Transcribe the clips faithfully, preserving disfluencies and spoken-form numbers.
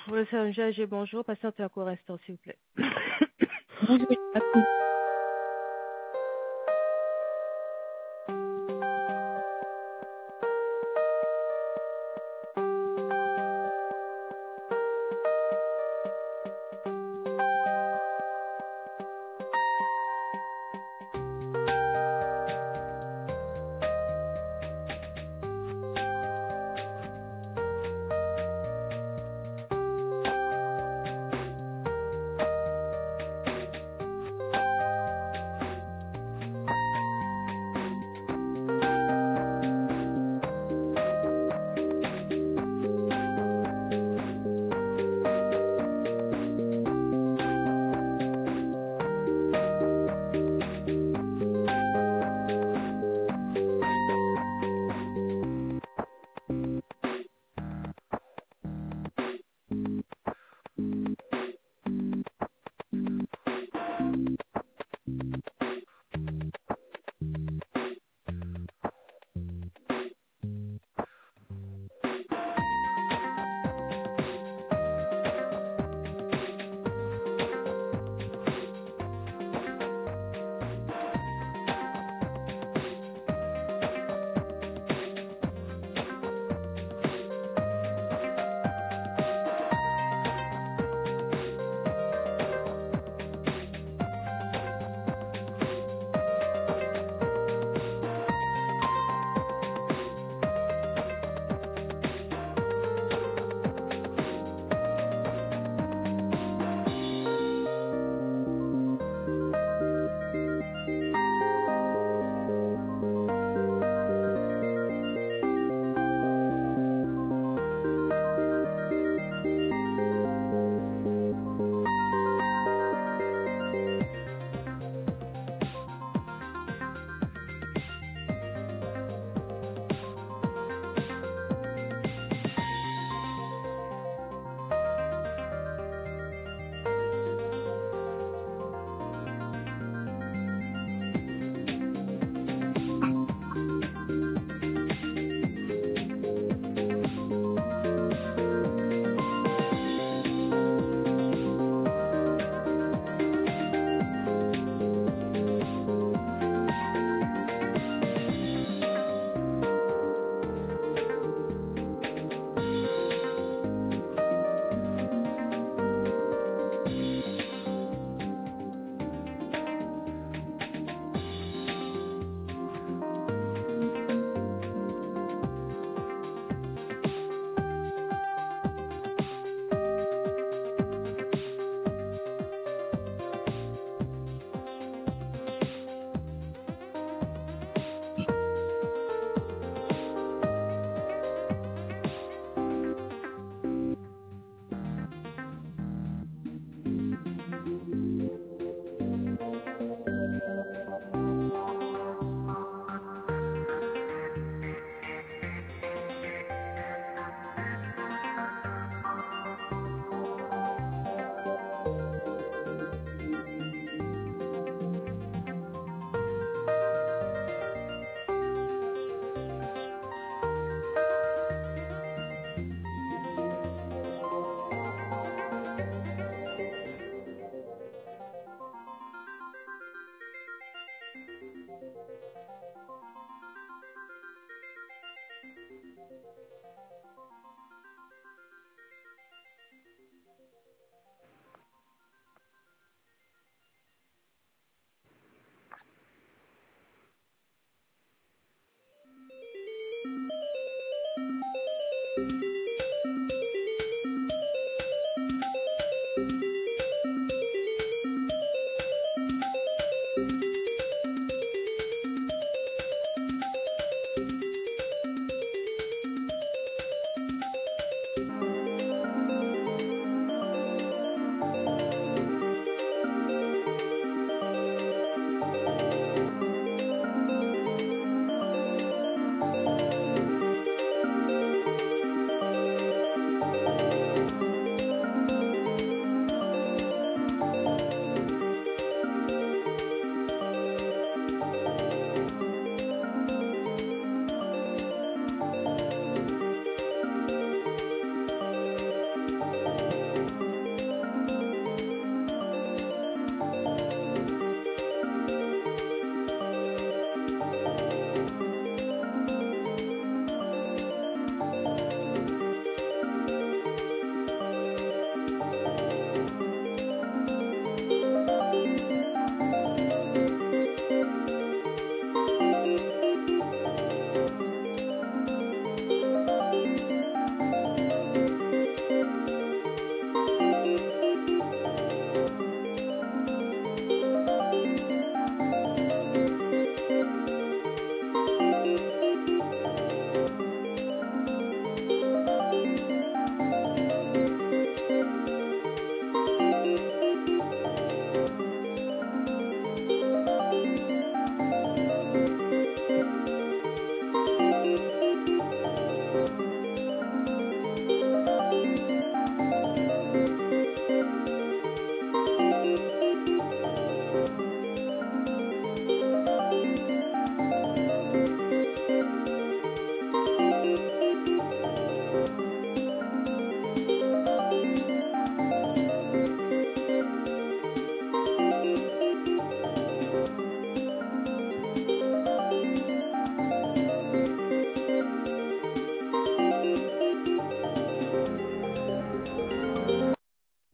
Oui, c'est un G G, bonjour. Patientez un court instant, s'il vous plaît. Bonjour, à tous.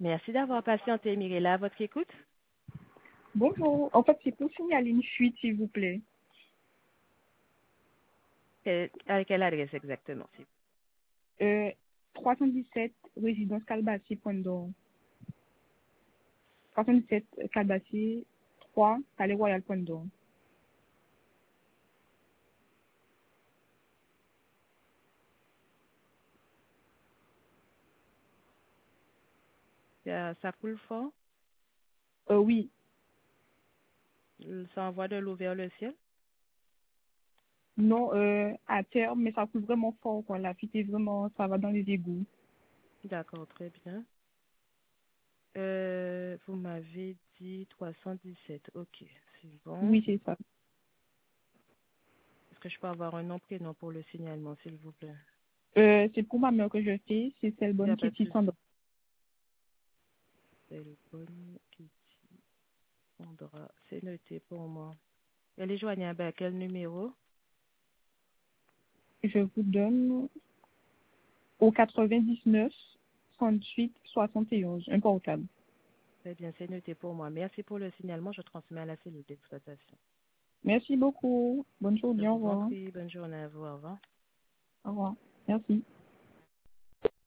Merci d'avoir patienté, Mirella. À votre écoute? Bonjour. En fait, c'est pour signaler une fuite, s'il vous plaît. Quelle- À quelle adresse exactement? s'il vous Euh, trois cent dix-sept, résidence Calbassé, Pointe d'Or. trois cent dix-sept, Calbassé, trois, Palais Royal, Pointe d'Or. plaît? Ça, ça coule fort? Euh, oui. Ça envoie de l'eau vers le ciel? Non, euh, à terre, mais ça coule vraiment fort, quoi. La fuite est vraiment, ça va dans les égouts. D'accord, très bien. Euh, vous m'avez dit trois cent dix-sept. Ok, c'est bon. Oui, c'est ça. Est-ce que je peux avoir un nom, prénom pour le signalement, s'il vous plaît? Euh, c'est pour ma mère que je fais, c'est celle Il n'y bonne a pas de Kitty souci. Sandra. C'est le bon qui prendra. C'est noté pour moi. Elle est joignable à quel numéro? Je vous donne au quatre-vingt-dix-neuf, trente-huit, soixante et onze, un portable. Très bien, c'est noté pour moi. Merci pour le signalement. Je transmets à la cellule d'exploitation. Merci beaucoup. Bonne Je journée. Au vous en revoir. prie. Bonne journée à vous. Au revoir. Au revoir. Merci.